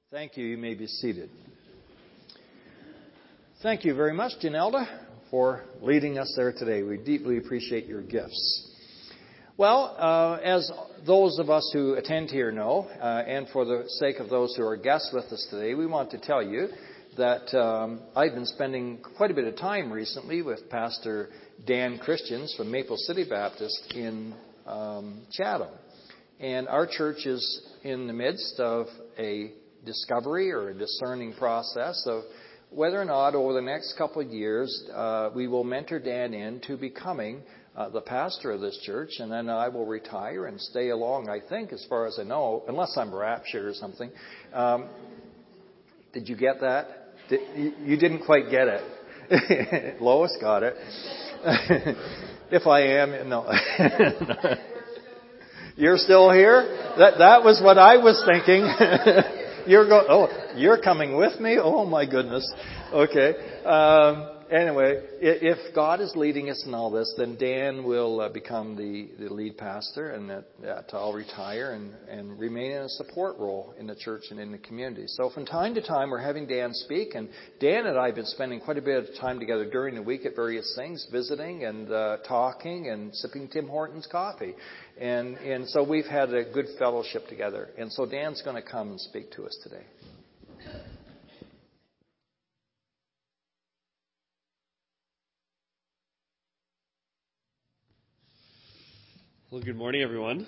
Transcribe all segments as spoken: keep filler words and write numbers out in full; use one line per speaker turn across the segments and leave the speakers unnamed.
Thank you. You may be seated. Thank you very much, Janelda, for leading us there today. We deeply appreciate your gifts. Well, uh, as those of us who attend here know, uh, and for the sake of those who are guests with us today, we want to tell you that um, I've been spending quite a bit of time recently with Pastor Dan Christians from Maple City Baptist in um, Chatham. And our church is in the midst of a discovery or a discerning process of whether or not over the next couple of years uh, we will mentor Dan into becoming uh, the pastor of this church, and then I will retire and stay along, I think, as far as I know, unless I'm raptured or something. Um, did you get that? Did, you, you didn't quite get it. Lois got it. If I am, no. You're still here? That that was what I was thinking. You're going. Oh, you're coming with me? Oh my goodness. Okay. Um, anyway, if God is leading us in all this, then Dan will uh, become the, the lead pastor, and that, that I'll retire and, and remain in a support role in the church and in the community. So from time to time, we're having Dan speak, and Dan and I have been spending quite a bit of time together during the week at various things, visiting and uh, talking and sipping Tim Hortons coffee. And and so we've had a good fellowship together. And so Dan's going to come and speak to us today.
Well, good morning, everyone.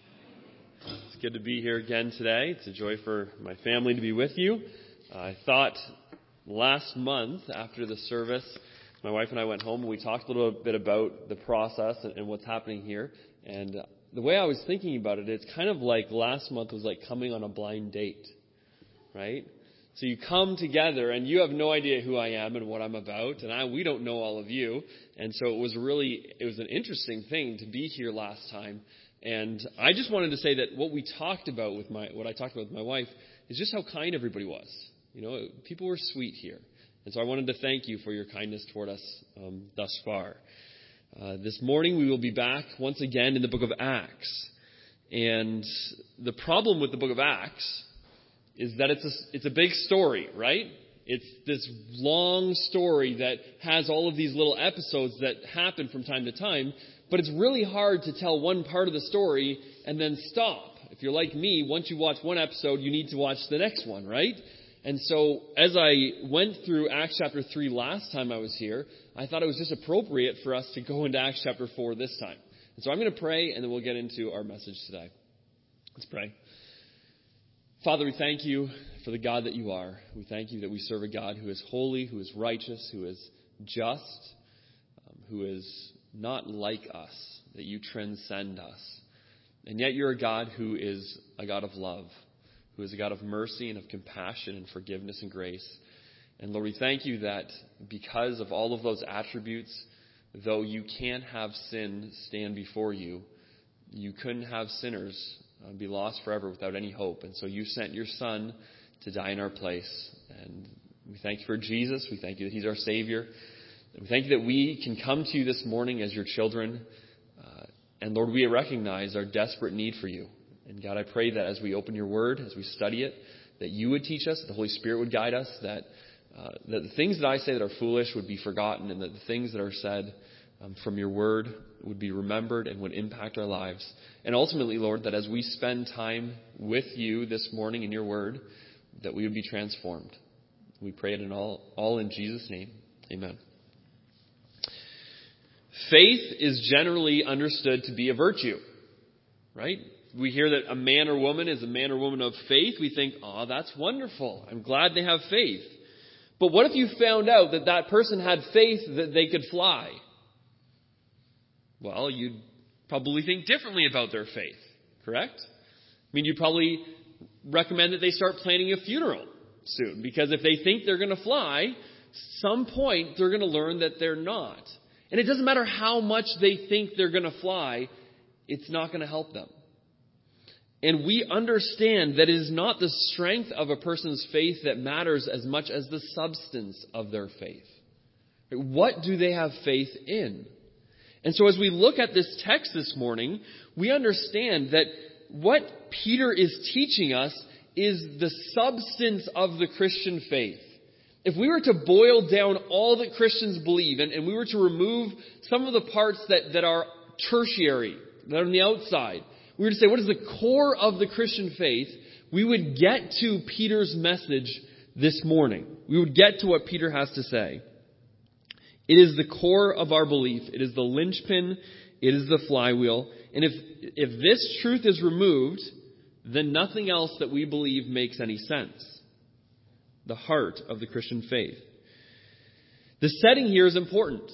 It's good to be here again today. It's a joy for my family to be with you. Uh, I thought last month after the service, my wife and I went home and we talked a little bit about the process and, and what's happening here. And the way I was thinking about it, it's kind of like last month was like coming on a blind date, right? So you come together and you have no idea who I am and what I'm about, and I, we don't know all of you. And so it was really, it was an interesting thing to be here last time. And I just wanted to say that what we talked about with my, what I talked about with my wife is just how kind everybody was. You know, people were sweet here. And so I wanted to thank you for your kindness toward us um, thus far. Uh, this morning we will be back once again in the book of Acts. And the problem with the book of Acts is that it's a, it's a big story, right? It's this long story that has all of these little episodes that happen from time to time, but it's really hard to tell one part of the story and then stop. If you're like me, once you watch one episode, you need to watch the next one, right? And so as I went through Acts chapter three last time I was here, I thought it was just appropriate for us to go into Acts chapter four this time. And so I'm going to pray, and then we'll get into our message today. Let's pray. Father, we thank you for the God that you are. We thank you that we serve a God who is holy, who is righteous, who is just, um, who is not like us, that you transcend us. And yet you're a God who is a God of love, who is a God of mercy and of compassion and forgiveness and grace. And Lord, we thank you that because of all of those attributes, though you can't have sin stand before you, you couldn't have sinners uh, be lost forever without any hope. And so you sent your Son to die in our place. And we thank you for Jesus. We thank you that he's our Savior. And we thank you that we can come to you this morning as your children. Uh, and Lord, we recognize our desperate need for you. And God, I pray that as we open your word, as we study it, that you would teach us, that the Holy Spirit would guide us, that uh, that the things that I say that are foolish would be forgotten, and that the things that are said um, from your word would be remembered and would impact our lives. And ultimately, Lord, that as we spend time with you this morning in your word, that we would be transformed. We pray it in all, all in Jesus' name. Amen. Faith is generally understood to be a virtue, right? We hear that a man or woman is a man or woman of faith. We think, oh, that's wonderful. I'm glad they have faith. But what if you found out that that person had faith that they could fly? Well, you'd probably think differently about their faith, correct? I mean, you'd probably recommend that they start planning a funeral soon. Because if they think they're going to fly, some point they're going to learn that they're not. And it doesn't matter how much they think they're going to fly, it's not going to help them. And we understand that it is not the strength of a person's faith that matters as much as the substance of their faith. What do they have faith in? And so as we look at this text this morning, we understand that what Peter is teaching us is the substance of the Christian faith. If we were to boil down all that Christians believe, and, and we were to remove some of the parts that, that are tertiary, that are on the outside, we were to say, what is the core of the Christian faith? We would get to Peter's message this morning. We would get to what Peter has to say. It is the core of our belief. It is the linchpin. It is the flywheel. And if, if this truth is removed, then nothing else that we believe makes any sense. The heart of the Christian faith. The setting here is important.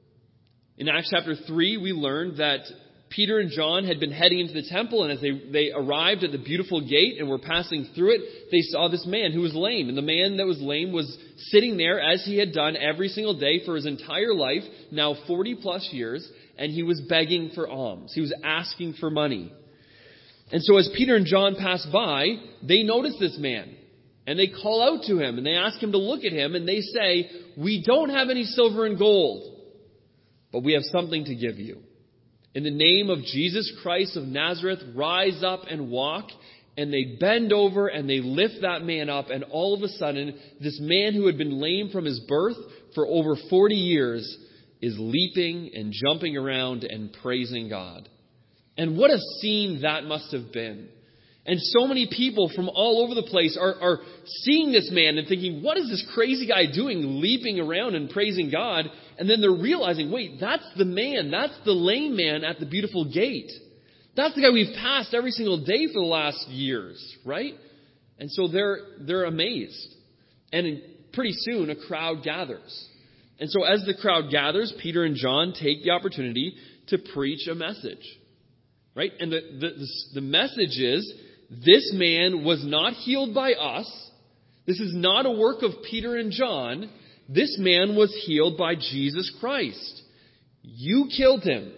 In Acts chapter three, we learned that Peter and John had been heading into the temple, and as they, they arrived at the beautiful gate and were passing through it, they saw this man who was lame. And the man that was lame was sitting there as he had done every single day for his entire life, now forty plus years, and he was begging for alms. He was asking for money. And so as Peter and John pass by, they notice this man. And they call out to him, and they ask him to look at him, and they say, "We don't have any silver and gold, but we have something to give you. In the name of Jesus Christ of Nazareth, rise up and walk." And they bend over and they lift that man up, and all of a sudden, this man who had been lame from his birth for over forty years is leaping and jumping around and praising God. And what a scene that must have been. And so many people from all over the place are, are seeing this man and thinking, what is this crazy guy doing, leaping around and praising God? And then they're realizing, wait, that's the man. That's the lame man at the beautiful gate. That's the guy we've passed every single day for the last years, right? And so they're, they're amazed. And pretty soon a crowd gathers. And so as the crowd gathers, Peter and John take the opportunity to preach a message, right? And the, the, the, the message is, this man was not healed by us. This is not a work of Peter and John. This man was healed by Jesus Christ. You killed him.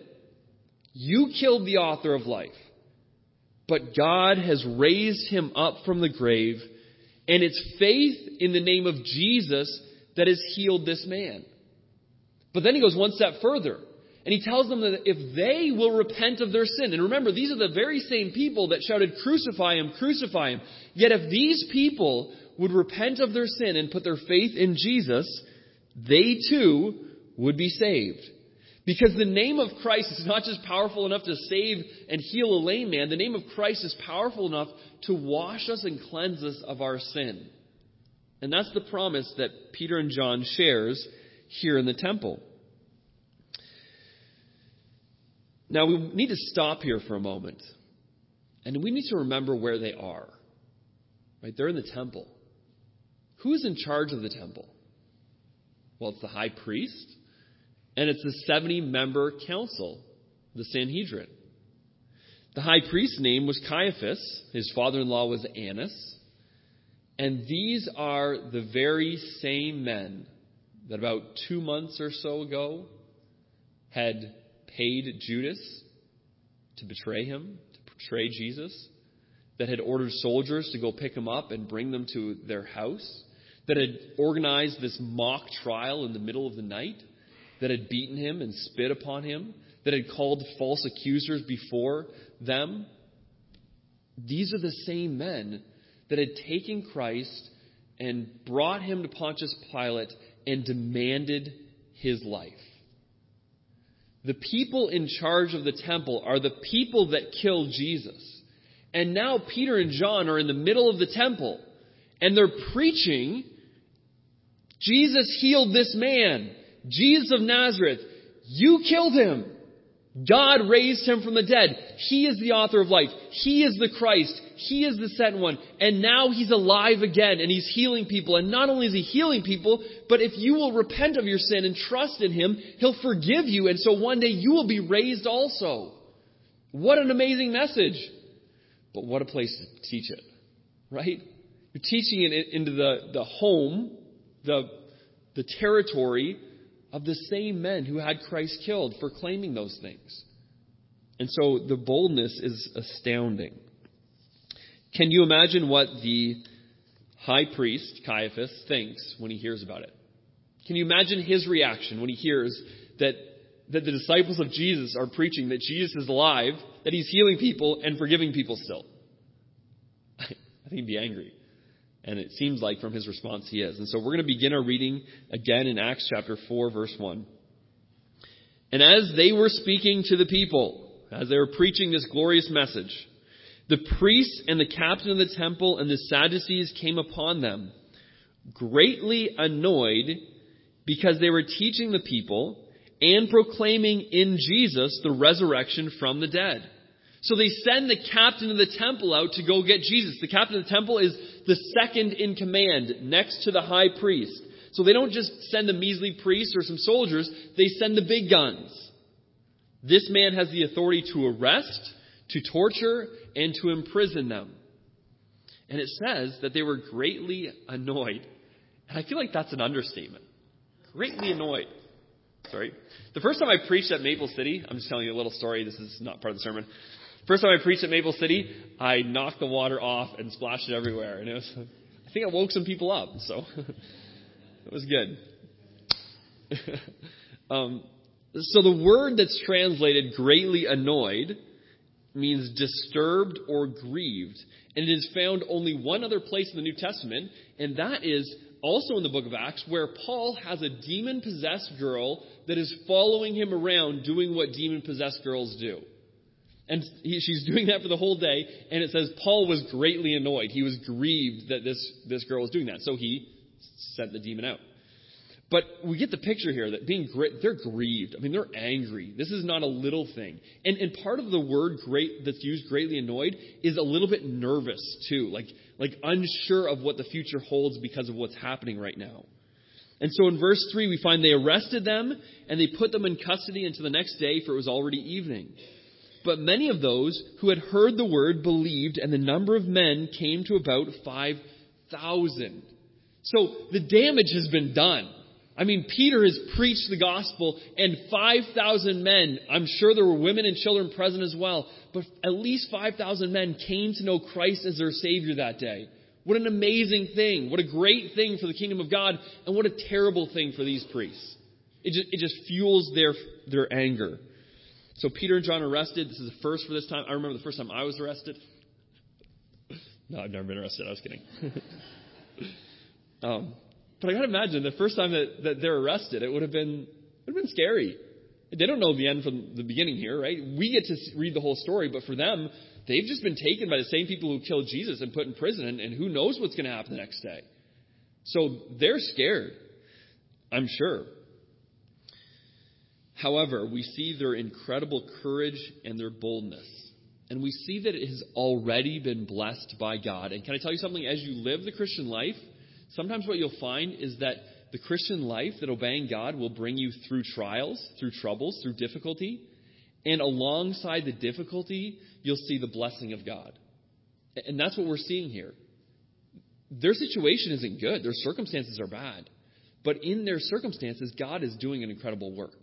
You killed the author of life. But God has raised him up from the grave, and it's faith in the name of Jesus that has healed this man. But then he goes one step further. And he tells them that if they will repent of their sin, and remember, these are the very same people that shouted, "Crucify him, crucify him." Yet if these people would repent of their sin and put their faith in Jesus, they too would be saved. Because the name of Christ is not just powerful enough to save and heal a lame man. The name of Christ is powerful enough to wash us and cleanse us of our sin. And that's the promise that Peter and John shares here in the temple. Now, we need to stop here for a moment. And we need to remember where they are. Right? They're in the temple. Who is in charge of the temple? Well, it's the high priest. And it's the seventy-member council, the Sanhedrin. The high priest's name was Caiaphas. His father-in-law was Annas. And these are the very same men that about two months or so ago had paid Judas to betray him, to betray Jesus, that had ordered soldiers to go pick him up and bring them to their house, that had organized this mock trial in the middle of the night, that had beaten him and spit upon him, that had called false accusers before them. These are the same men that had taken Christ and brought him to Pontius Pilate and demanded his life. The people in charge of the temple are the people that killed Jesus. And now Peter and John are in the middle of the temple, and they're preaching, Jesus healed this man. Jesus of Nazareth, you killed him. God raised him from the dead. He is the author of life. He is the Christ. He is the sent one. And now he's alive again, and he's healing people. And not only is he healing people, but if you will repent of your sin and trust in him, he'll forgive you. And so one day you will be raised also. What an amazing message. But what a place to teach it, right? You're teaching it into the, the home, the, the territory of the same men who had Christ killed for claiming those things. And so the boldness is astounding. Can you imagine what the high priest, Caiaphas, thinks when he hears about it? Can you imagine his reaction when he hears that, that the disciples of Jesus are preaching that Jesus is alive, that he's healing people and forgiving people still? I think think he'd be angry. And it seems like from his response he is. And so we're going to begin our reading again in Acts chapter four, verse one. And as they were speaking to the people, as they were preaching this glorious message, the priests and the captain of the temple and the Sadducees came upon them, greatly annoyed because they were teaching the people and proclaiming in Jesus the resurrection from the dead. So they send the captain of the temple out to go get Jesus. The captain of the temple is the second in command next to the high priest. So they don't just send a measly priest or some soldiers. They send the big guns. This man has the authority to arrest, to torture, and to imprison them. And it says that they were greatly annoyed. And I feel like that's an understatement. Greatly annoyed. Sorry. The first time I preached at Maple City, I'm just telling you a little story. This is not part of the sermon. First time I preached at Maple City, I knocked the water off and splashed it everywhere. And it was, I think it woke some people up. So it was good. um, so the word that's translated greatly annoyed means disturbed or grieved. And it is found only one other place in the New Testament, and that is also in the book of Acts, where Paul has a demon-possessed girl that is following him around doing what demon-possessed girls do. And he, she's doing that for the whole day, and it says Paul was greatly annoyed. He was grieved that this, this girl was doing that, so he sent the demon out. But we get the picture here that being great, they're grieved. I mean, they're angry. This is not a little thing. And and part of the word great that's used, greatly annoyed, is a little bit nervous too, like like unsure of what the future holds because of what's happening right now. And so in verse three, we find they arrested them and they put them in custody until the next day, for it was already evening. But many of those who had heard the word believed, and the number of men came to about five thousand. So the damage has been done. I mean, Peter has preached the gospel, and five thousand men, I'm sure there were women and children present as well, but at least five thousand men came to know Christ as their Savior that day. What an amazing thing. What a great thing for the kingdom of God, and what a terrible thing for these priests. It just, it just fuels their, their anger. So Peter and John are arrested. This is the first for this time. I remember the first time I was arrested. No, I've never been arrested. I was kidding. um, but I got to imagine the first time that, that they're arrested, it would have been it would have been scary. They don't know the end from the beginning here, right? We get to read the whole story, but for them, they've just been taken by the same people who killed Jesus and put in prison, and, and who knows what's going to happen the next day. So they're scared, I'm sure. However, we see their incredible courage and their boldness. And we see that it has already been blessed by God. And can I tell you something? As you live the Christian life, sometimes what you'll find is that the Christian life, that obeying God will bring you through trials, through troubles, through difficulty. And alongside the difficulty, you'll see the blessing of God. And that's what we're seeing here. Their situation isn't good. Their circumstances are bad. But in their circumstances, God is doing an incredible work.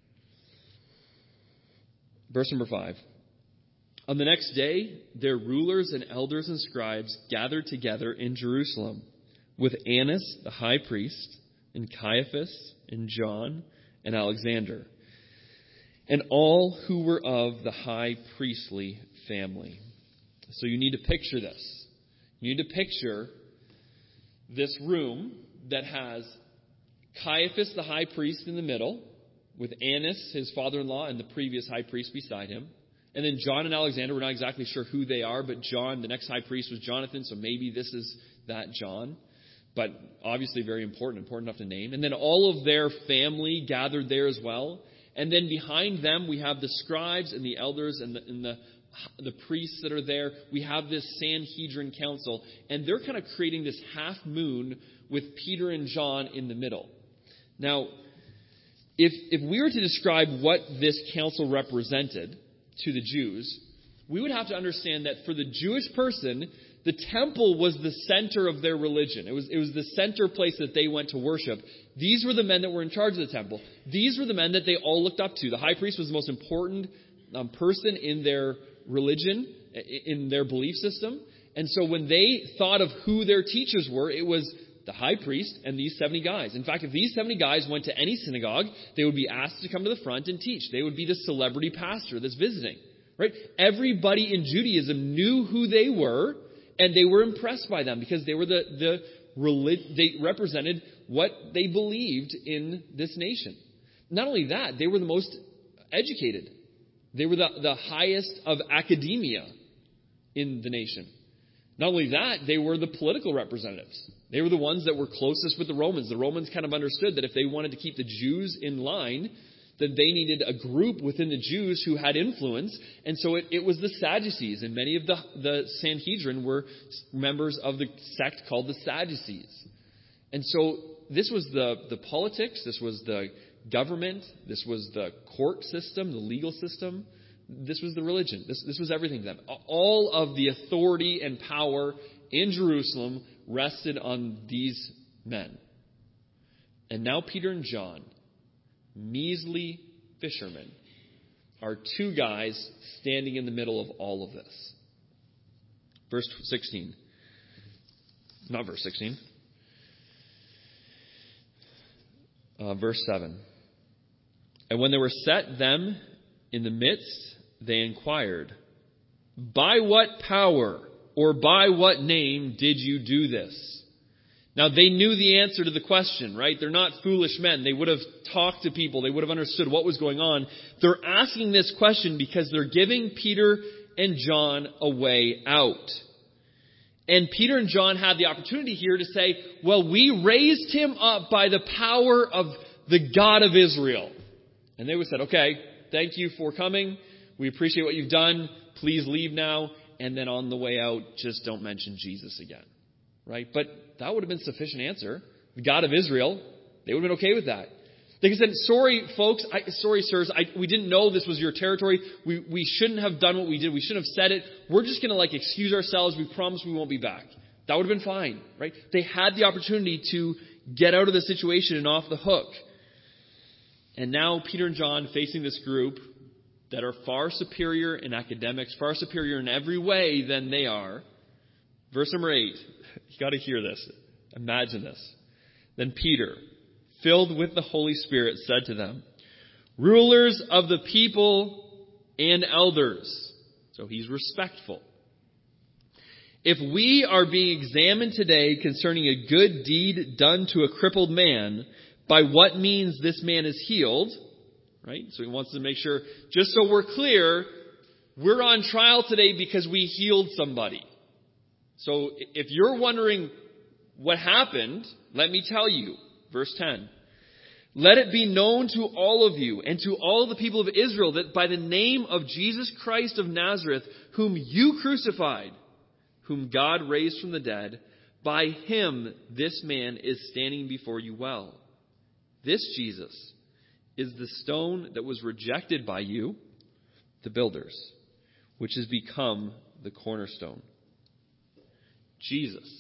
Verse number five. On the next day, their rulers and elders and scribes gathered together in Jerusalem with Annas, the high priest, and Caiaphas, and John, and Alexander, and all who were of the high priestly family. So you need to picture this. You need to picture this room that has Caiaphas, the high priest, in the middle, with Annas, his father-in-law, and the previous high priest beside him. And then John and Alexander, we're not exactly sure who they are, but John, the next high priest, was Jonathan, so maybe this is that John. But obviously very important, important enough to name. And then all of their family gathered there as well. And then behind them, we have the scribes and the elders and the, and the, the priests that are there. We have this Sanhedrin council. And they're kind of creating this half moon with Peter and John in the middle. Now, if if we were to describe what this council represented to the Jews, we would have to understand that for the Jewish person, the temple was the center of their religion. It was, it was the center place that they went to worship. These were the men that were in charge of the temple. These were the men that they all looked up to. The high priest was the most important um, person in their religion, in their belief system. And so when they thought of who their teachers were, it was the high priest and these seventy guys. In fact, if these seventy guys went to any synagogue, they would be asked to come to the front and teach. They would be the celebrity pastor that's visiting. Right? Everybody in Judaism knew who they were, And they were impressed by them because they were the, the relig- they represented what they believed in this nation. Not only that, they were the most educated. They were the, the highest of academia in the nation. Not only that, they were the political representatives. They were the ones that were closest with the Romans. The Romans kind of understood that if they wanted to keep the Jews in line, that they needed a group within the Jews who had influence. And so it, it was the Sadducees. And many of the, the Sanhedrin were members of the sect called the Sadducees. And so this was the, the politics. This was the government. This was the court system, the legal system. This was the religion. This, this was everything to them. All of the authority and power in Jerusalem rested on these men. And now Peter and John, measly fishermen, are two guys standing in the middle of all of this. Verse sixteen. Not verse sixteen. Uh, verse seven. And when they were set them in the midst, they inquired, by what power or by what name did you do this? Now, they knew the answer to the question, right? They're not foolish men. They would have talked to people. They would have understood what was going on. They're asking this question because they're giving Peter and John a way out. And Peter and John had the opportunity here to say, well, we raised him up by the power of the God of Israel. And they would have said, okay, thank you for coming. We appreciate what you've done. Please leave now. And then on the way out, just don't mention Jesus again. Right? But that would have been sufficient answer. The God of Israel, they would have been okay with that. They could have said, sorry, folks, I, sorry, sirs, I, we didn't know this was your territory. We, we shouldn't have done what we did. We shouldn't have said it. We're just going to like excuse ourselves. We promise we won't be back. That would have been fine. Right? They had the opportunity to get out of the situation and off the hook. And now Peter and John facing this group that are far superior in academics, far superior in every way than they are. Verse number eight. You got to hear this. Imagine this. Then Peter, filled with the Holy Spirit, said to them, rulers of the people and elders. So he's respectful. If we are being examined today concerning a good deed done to a crippled man, by what means this man is healed, right? So he wants to make sure, just so we're clear, we're on trial today because we healed somebody. So if you're wondering what happened, let me tell you. Verse ten. Let it be known to all of you and to all the people of Israel that by the name of Jesus Christ of Nazareth, whom you crucified, whom God raised from the dead, by him this man is standing before you well. This Jesus is the stone that was rejected by you, the builders, which has become the cornerstone. Jesus.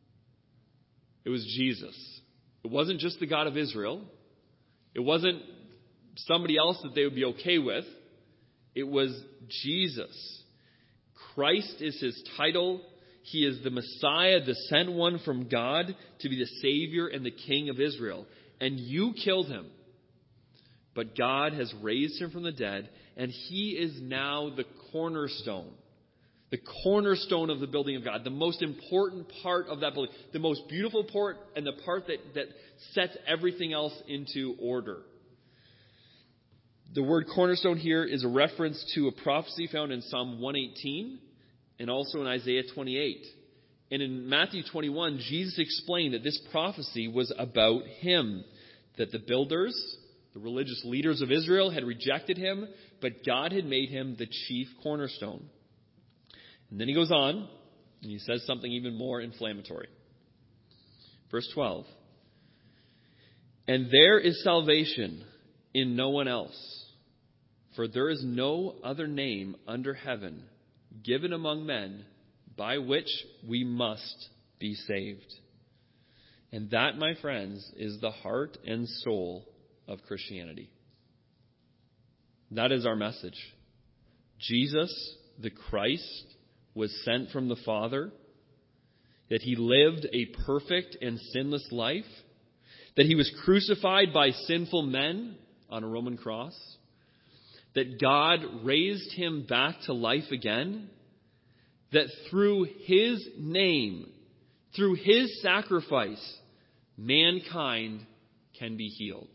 It was Jesus. It wasn't just the God of Israel. It wasn't somebody else that they would be okay with. It was Jesus. Christ is his title. He is the Messiah, the sent one from God to be the Savior and the King of Israel. And you killed him. But God has raised him from the dead, and he is now the cornerstone. The cornerstone of the building of God. The most important part of that building. The most beautiful part and the part that, that sets everything else into order. The word cornerstone here is a reference to a prophecy found in Psalm one eighteen and also in Isaiah twenty-eight. And in Matthew twenty-one, Jesus explained that this prophecy was about him. That the builders, the religious leaders of Israel, had rejected him, but God had made him the chief cornerstone. And then he goes on, and he says something even more inflammatory. Verse twelve. And there is salvation in no one else, for there is no other name under heaven given among men by which we must be saved. And that, my friends, is the heart and soul of Christianity. That is our message. Jesus, the Christ, was sent from the Father, that he lived a perfect and sinless life, that he was crucified by sinful men on a Roman cross, that God raised him back to life again, that through his name, through his sacrifice, mankind can be healed.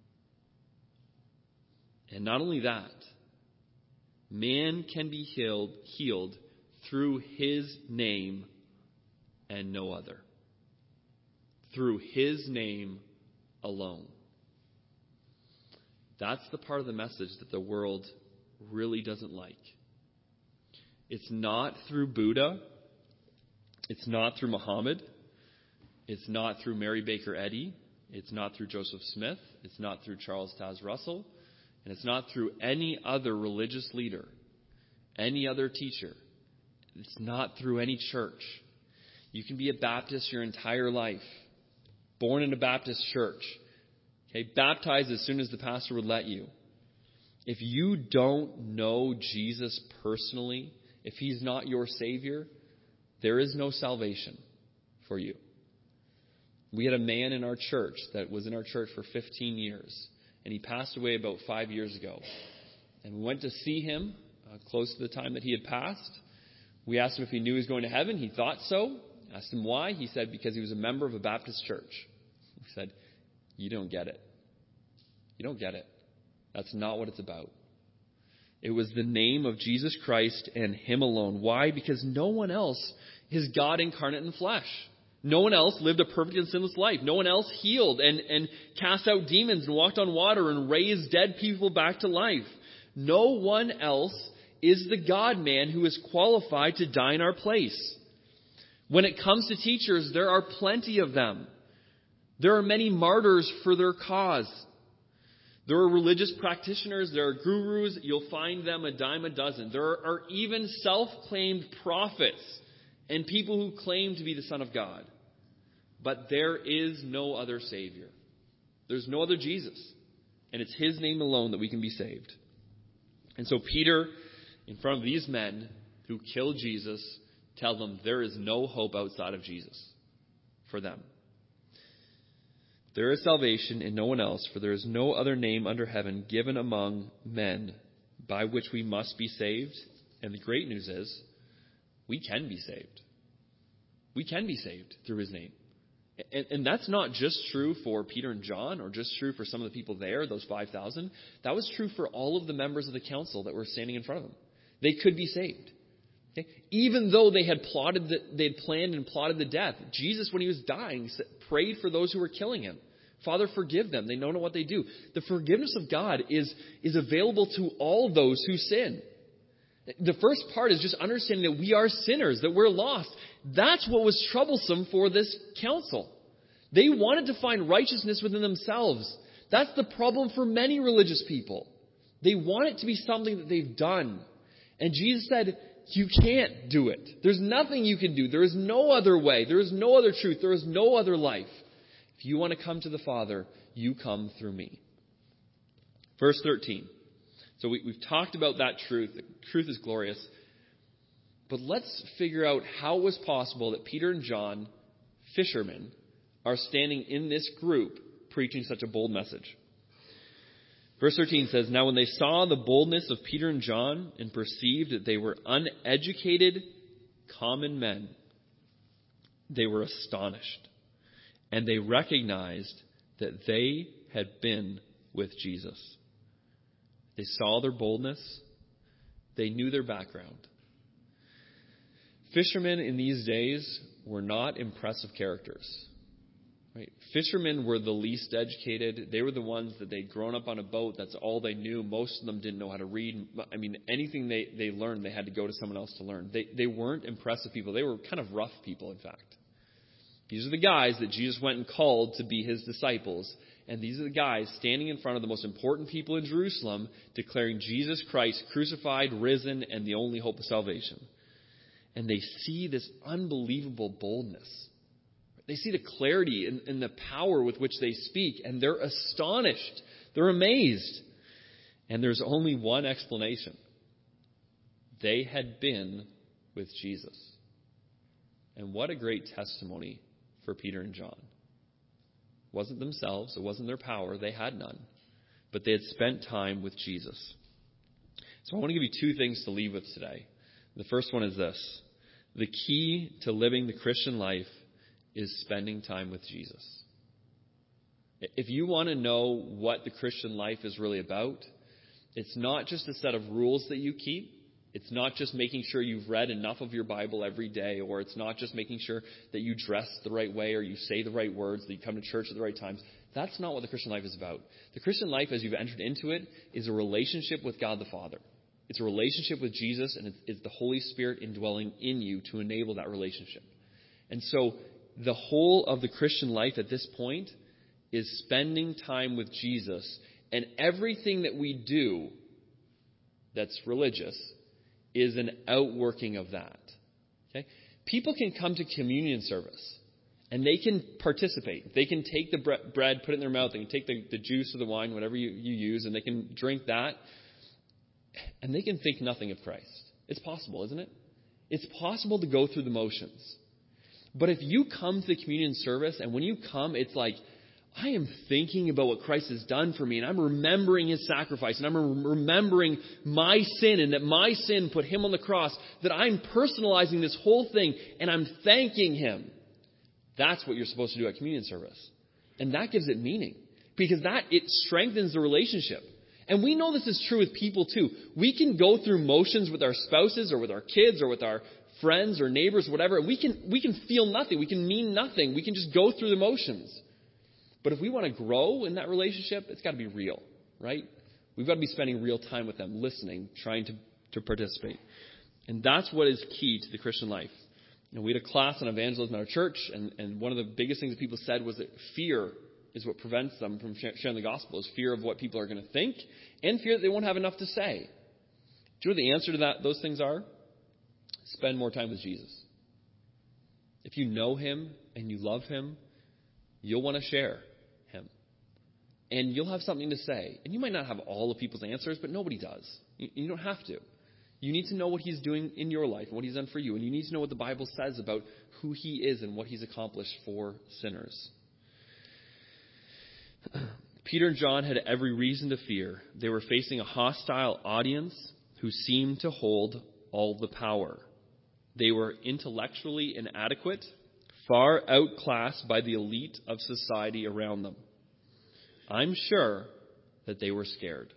And not only that, man can be healed, healed through his name and no other. Through his name alone. That's the part of the message that the world really doesn't like. It's not through Buddha. It's not through Muhammad. It's not through Mary Baker Eddy. It's not through Joseph Smith. It's not through Charles Taze Russell. And it's not through any other religious leader, any other teacher. It's not through any church. You can be a Baptist your entire life, born in a Baptist church, okay, baptized as soon as the pastor would let you. If you don't know Jesus personally, if he's not your Savior, there is no salvation for you. We had a man in our church that was in our church for fifteen years, and he passed away about five years ago. And we went to see him uh, close to the time that he had passed. We asked him if he knew he was going to heaven. He thought so. Asked him why. He said because he was a member of a Baptist church. We said, you don't get it. You don't get it. That's not what it's about. It was the name of Jesus Christ and him alone. Why? Because no one else is God incarnate in the flesh. No one else lived a perfect and sinless life. No one else healed and, and cast out demons and walked on water and raised dead people back to life. No one else is the God-man who is qualified to die in our place. When it comes to teachers, there are plenty of them. There are many martyrs for their cause. There are religious practitioners, there are gurus, you'll find them a dime a dozen. There are even self-claimed prophets and people who claim to be the Son of God. But there is no other Savior. There's no other Jesus. And it's his name alone that we can be saved. And so Peter, in front of these men who killed Jesus, tells them there is no hope outside of Jesus for them. There is salvation in no one else, for there is no other name under heaven given among men by which we must be saved. And the great news is, we can be saved. We can be saved through his name. And, and that's not just true for Peter and John, or just true for some of the people there, those five thousand. That was true for all of the members of the council that were standing in front of them. They could be saved. Okay? Even though they had plotted, the, they had planned and plotted the death. Jesus, when he was dying, prayed for those who were killing him. Father, forgive them. They don't know what they do. The forgiveness of God is, is available to all those who sin. The first part is just understanding that we are sinners, that we're lost. That's what was troublesome for this council. They wanted to find righteousness within themselves. That's the problem for many religious people. They want it to be something that they've done. And Jesus said, you can't do it. There's nothing you can do. There is no other way. There is no other truth. There is no other life. If you want to come to the Father, you come through me. Verse thirteen. So we, we've talked about that truth. The truth is glorious. But let's figure out how it was possible that Peter and John, fishermen, are standing in this group preaching such a bold message. Verse thirteen says, now when they saw the boldness of Peter and John and perceived that they were uneducated, common men, they were astonished. And they recognized that they had been with Jesus. They saw their boldness. They knew their background. Fishermen in these days were not impressive characters. Right? Fishermen were the least educated. They were the ones that they'd grown up on a boat. That's all they knew. Most of them didn't know how to read. I mean, anything they, they learned, they had to go to someone else to learn. They, they weren't impressive people. They were kind of rough people, in fact. These are the guys that Jesus went and called to be his disciples. And these are the guys standing in front of the most important people in Jerusalem, declaring Jesus Christ crucified, risen, and the only hope of salvation. And they see this unbelievable boldness. They see the clarity and, and the power with which they speak, and they're astonished. They're amazed. And there's only one explanation. They had been with Jesus. And what a great testimony for Peter and John. It wasn't themselves. It wasn't their power. They had none. But they had spent time with Jesus. So I want to give you two things to leave with today. The first one is this. The key to living the Christian life is spending time with Jesus. If you want to know what the Christian life is really about, it's not just a set of rules that you keep. It's not just making sure you've read enough of your Bible every day, or it's not just making sure that you dress the right way or you say the right words, that you come to church at the right times. That's not what the Christian life is about. The Christian life, as you've entered into it, is a relationship with God the Father. It's a relationship with Jesus, and it's, it's the Holy Spirit indwelling in you to enable that relationship. And so the whole of the Christian life at this point is spending time with Jesus. And everything that we do that's religious is an outworking of that. Okay? People can come to communion service and they can participate. They can take the bre- bread, put it in their mouth. They can take the, the juice or the wine, whatever you, you use, and they can drink that. And they can think nothing of Christ. It's possible, isn't it? It's possible to go through the motions. But if you come to the communion service, and when you come, it's like, I am thinking about what Christ has done for me, and I'm remembering his sacrifice, and I'm remembering my sin, and that my sin put him on the cross, that I'm personalizing this whole thing, and I'm thanking him. That's what you're supposed to do at communion service. And that gives it meaning, because that, it strengthens the relationship. And we know this is true with people too. We can go through motions with our spouses or with our kids or with our friends or neighbors, whatever. We can, we can feel nothing. We can mean nothing. We can just go through the motions. But if we want to grow in that relationship, it's got to be real, right? We've got to be spending real time with them, listening, trying to, to participate. And that's what is key to the Christian life. You know, we had a class on evangelism in our church, and, and one of the biggest things that people said was that fear is what prevents them from sharing the gospel, is fear of what people are going to think, and fear that they won't have enough to say. Do you know what the answer to that? Those things are? Spend more time with Jesus. If you know him and you love him, you'll want to share him. And you'll have something to say. And you might not have all of people's answers, but nobody does. You, you don't have to. You need to know what he's doing in your life and what he's done for you. And you need to know what the Bible says about who he is and what he's accomplished for sinners. Peter and John had every reason to fear. They were facing a hostile audience who seemed to hold all the power. They were intellectually inadequate, far outclassed by the elite of society around them. I'm sure that they were scared.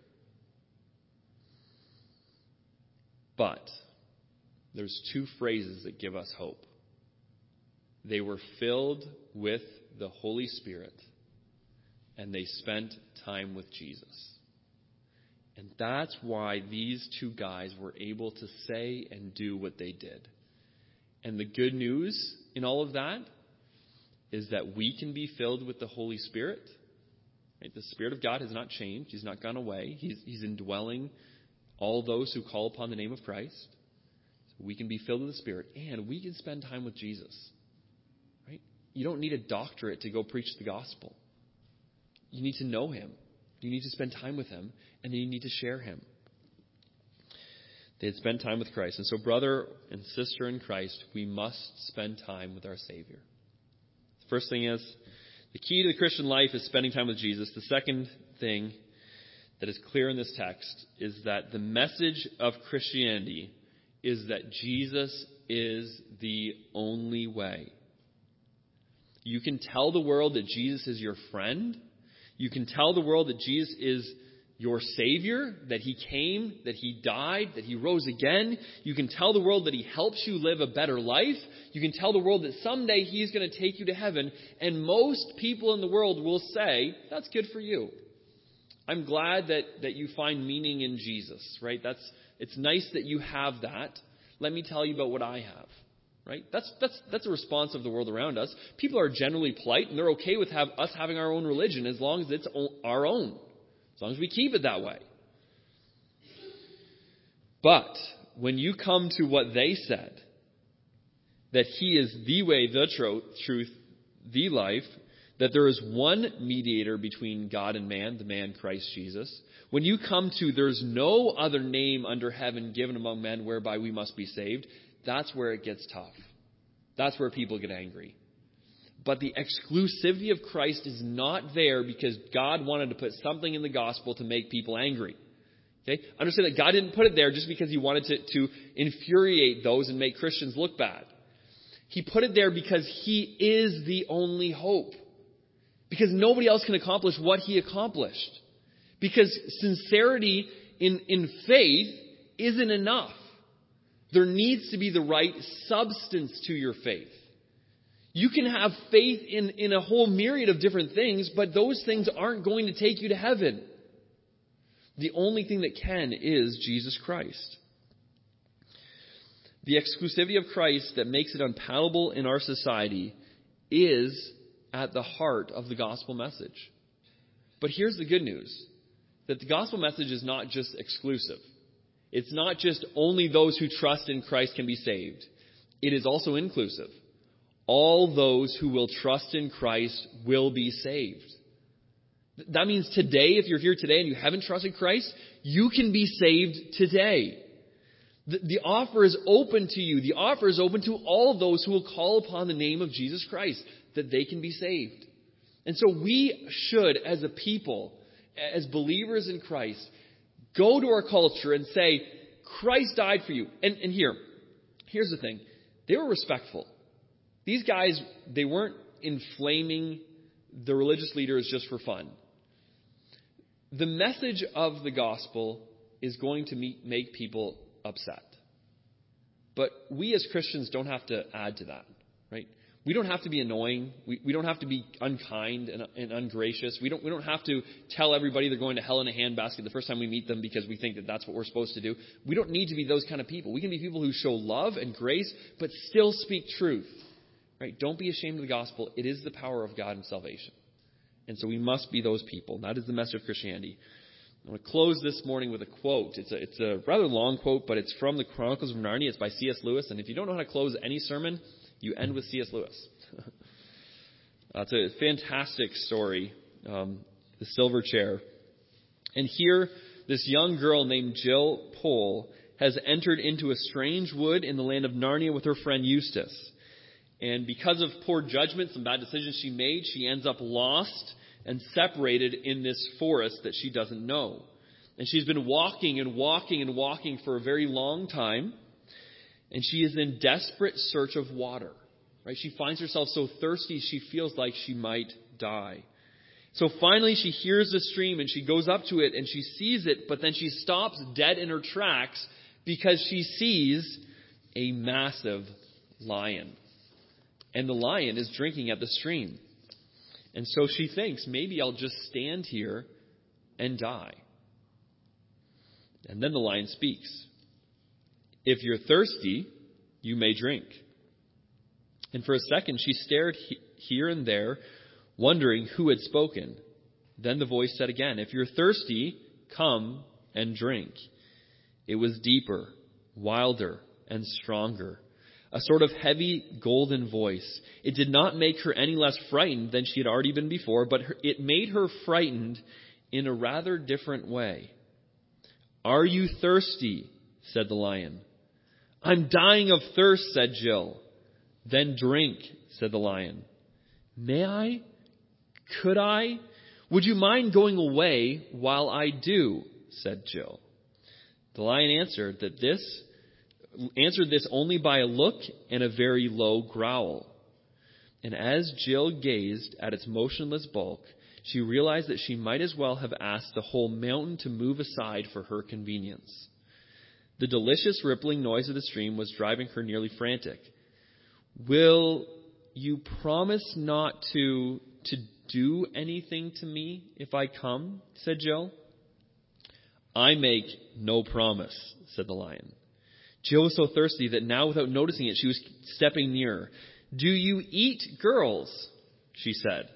But there's two phrases that give us hope. They were filled with the Holy Spirit, and they spent time with Jesus. And that's why these two guys were able to say and do what they did. And the good news in all of that is that we can be filled with the Holy Spirit. Right? The Spirit of God has not changed. He's not gone away. He's, he's indwelling all those who call upon the name of Christ. So we can be filled with the Spirit, and we can spend time with Jesus. Right? You don't need a doctorate to go preach the gospel. You need to know him. You need to spend time with him, and then you need to share him. They had spent time with Christ. And so, brother and sister in Christ, we must spend time with our Savior. The first thing is, the key to the Christian life is spending time with Jesus. The second thing that is clear in this text is that the message of Christianity is that Jesus is the only way. You can tell the world that Jesus is your friend. You can tell the world that Jesus is your Savior, that he came, that he died, that he rose again. You can tell the world that he helps you live a better life. You can tell the world that someday he's going to take you to heaven. And most people in the world will say, that's good for you. I'm glad that, that you find meaning in Jesus, right? That's, it's nice that you have that. Let me tell you about what I have, right? That's, that's, that's a response of the world around us. People are generally polite, and they're okay with have, us having our own religion as long as it's our own. As long as we keep it that way. But when you come to what they said, that he is the way, the tro- truth, the life, that there is one mediator between God and man, the man Christ Jesus. When you come to there's no other name under heaven given among men whereby we must be saved, that's where it gets tough. That's where people get angry. But the exclusivity of Christ is not there because God wanted to put something in the gospel to make people angry. Okay? Understand that God didn't put it there just because he wanted to, to infuriate those and make Christians look bad. He put it there because he is the only hope. Because nobody else can accomplish what he accomplished. Because sincerity in, in faith isn't enough. There needs to be the right substance to your faith. You can have faith in, in a whole myriad of different things, but those things aren't going to take you to heaven. The only thing that can is Jesus Christ. The exclusivity of Christ that makes it unpalatable in our society is at the heart of the gospel message. But here's the good news, that the gospel message is not just exclusive. It's not just only those who trust in Christ can be saved. It is also inclusive. All those who will trust in Christ will be saved. That means today, if you're here today and you haven't trusted Christ, you can be saved today. The, the offer is open to you. The offer is open to all those who will call upon the name of Jesus Christ, that they can be saved. And so we should, as a people, as believers in Christ, go to our culture and say, Christ died for you. And, and here, here's the thing. They were respectful. These guys, they weren't inflaming the religious leaders just for fun. The message of the gospel is going to meet, make people upset. But we as Christians don't have to add to that, right? We don't have to be annoying. We, we don't have to be unkind and, and ungracious. We don't, we don't have to tell everybody they're going to hell in a handbasket the first time we meet them because we think that that's what we're supposed to do. We don't need to be those kind of people. We can be people who show love and grace, but still speak truth, right? Don't be ashamed of the gospel. It is the power of God in salvation. And so we must be those people. That is the message of Christianity. I'm going to close this morning with a quote. It's a, it's a rather long quote, but it's from the Chronicles of Narnia. It's by C S Lewis. And if you don't know how to close any sermon, you end with C S Lewis. uh, it's a fantastic story, um, The Silver Chair. And here, this young girl named Jill Pole has entered into a strange wood in the land of Narnia with her friend Eustace. And because of poor judgment, some bad decisions she made, she ends up lost and separated in this forest that she doesn't know. And she's been walking and walking and walking for a very long time. And she is in desperate search of water. Right? She finds herself so thirsty she feels like she might die. So finally she hears the stream and she goes up to it and she sees it, but then she stops dead in her tracks because she sees a massive lion. And the lion is drinking at the stream. And so she thinks, maybe I'll just stand here and die. And then the lion speaks. If you're thirsty, you may drink. And for a second, she stared he- here and there, wondering who had spoken. Then the voice said again, if you're thirsty, come and drink. It was deeper, wilder, and stronger. A sort of heavy golden voice. It did not make her any less frightened than she had already been before, but her, it made her frightened in a rather different way. Are you thirsty? Said the lion. I'm dying of thirst, said Jill. Then drink, said the lion. May I? Could I? Would you mind going away while I do? Said Jill. The lion answered that this answered this only by a look and a very low growl. And as Jill gazed at its motionless bulk, she realized that she might as well have asked the whole mountain to move aside for her convenience. The delicious rippling noise of the stream was driving her nearly frantic. Will you promise not to to do anything to me if I come? Said Jill. I make no promise, said the lion. Jill was so thirsty that now, without noticing it, she was stepping nearer. Do you eat girls? She said.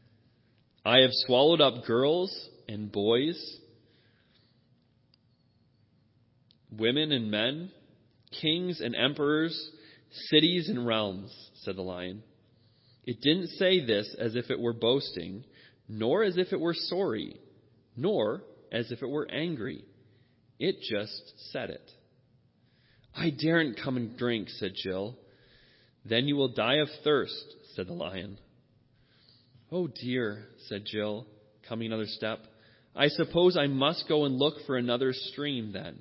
I have swallowed up girls and boys, women and men, kings and emperors, cities and realms, said the lion. It didn't say this as if it were boasting, nor as if it were sorry, nor as if it were angry. It just said it. I daren't come and drink, said Jill. Then you will die of thirst, said the lion. Oh dear, said Jill, coming another step. I suppose I must go and look for another stream then.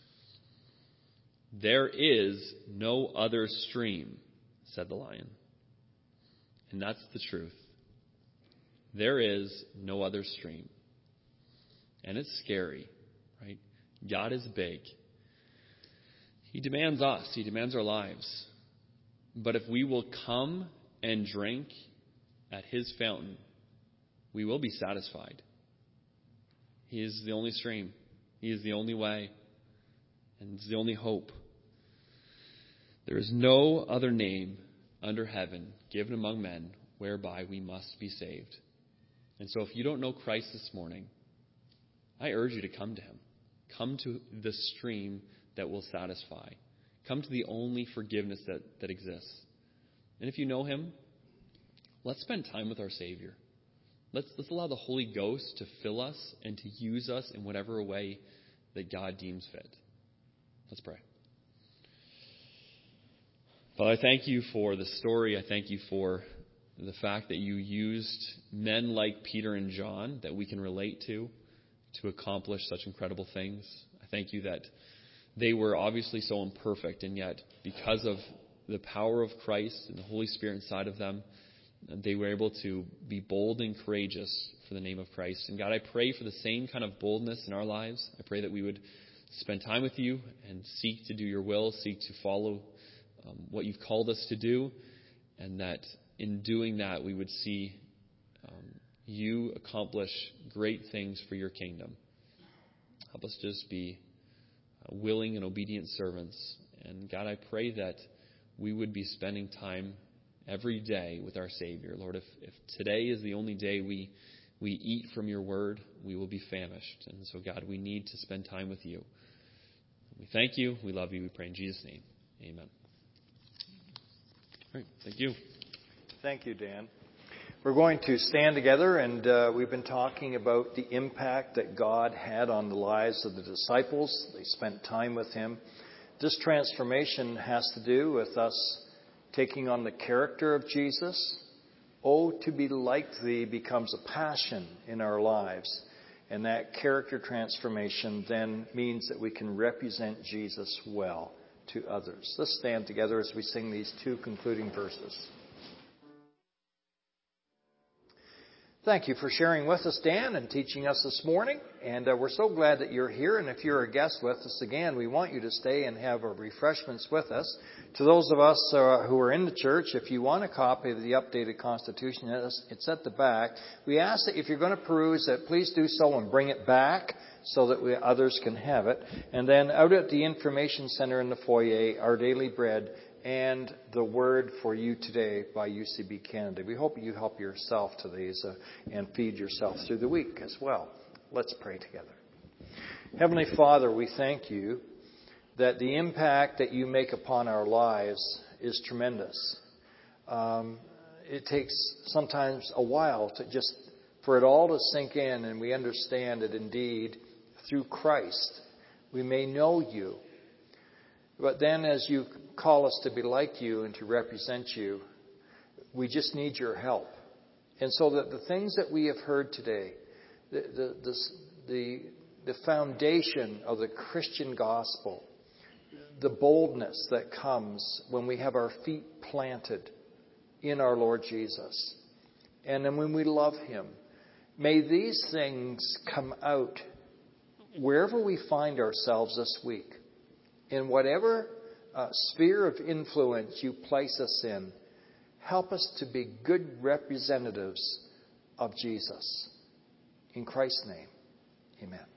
There is no other stream, said the lion. And that's the truth. There is no other stream. And it's scary, right? God is big. He demands us. He demands our lives. But if we will come and drink at his fountain, we will be satisfied. He is the only stream. He is the only way. And it's the only hope. There is no other name under heaven given among men whereby we must be saved. And so if you don't know Christ this morning, I urge you to come to him. Come to the stream that will satisfy. Come to the only forgiveness that, that exists. And if you know him, let's spend time with our Savior. Let's, let's allow the Holy Ghost to fill us and to use us in whatever way that God deems fit. Let's pray. Father, I thank you for the story. I thank you for the fact that you used men like Peter and John that we can relate to to accomplish such incredible things. I thank you that they were obviously so imperfect, and yet because of the power of Christ and the Holy Spirit inside of them, they were able to be bold and courageous for the name of Christ. And God, I pray for the same kind of boldness in our lives. I pray that we would spend time with you and seek to do your will, seek to follow um, what you've called us to do, and that in doing that we would see um, you accomplish great things for your kingdom. Help us just be uh, willing and obedient servants. And God, I pray that we would be spending time every day with our Savior. Lord, if, if today is the only day we we eat from your word, we will be famished. And so, God, we need to spend time with you. We thank you. We love you. We pray in Jesus' name. Amen. All right. Thank you.
Thank you, Dan. We're going to stand together, and uh, we've been talking about the impact that God had on the lives of the disciples. They spent time with him. This transformation has to do with us taking on the character of Jesus. Oh, to be like thee becomes a passion in our lives. And that character transformation then means that we can represent Jesus well to others. Let's stand together as we sing these two concluding verses. Thank you for sharing with us, Dan, and teaching us this morning. And uh, we're so glad that you're here. And if you're a guest with us, again, we want you to stay and have our refreshments with us. To those of us uh, who are in the church, if you want a copy of the updated Constitution, it's at the back. We ask that if you're going to peruse it, please do so and bring it back so that we, others can have it. And then out at the Information Center in the foyer, Our Daily Bread and the Word for You Today by U C B Canada. We hope you help yourself to these uh, and feed yourself through the week as well. Let's pray together. Heavenly Father, we thank you that the impact that you make upon our lives is tremendous. Um, it takes sometimes a while to just for it all to sink in, and we understand that indeed through Christ we may know you. But then as you call us to be like you and to represent you, we just need your help. And so that the things that we have heard today, the, the, the, the, the foundation of the Christian gospel, the boldness that comes when we have our feet planted in our Lord Jesus, and then when we love him, may these things come out wherever we find ourselves this week. In whatever uh, sphere of influence you place us in, help us to be good representatives of Jesus. In Christ's name, amen.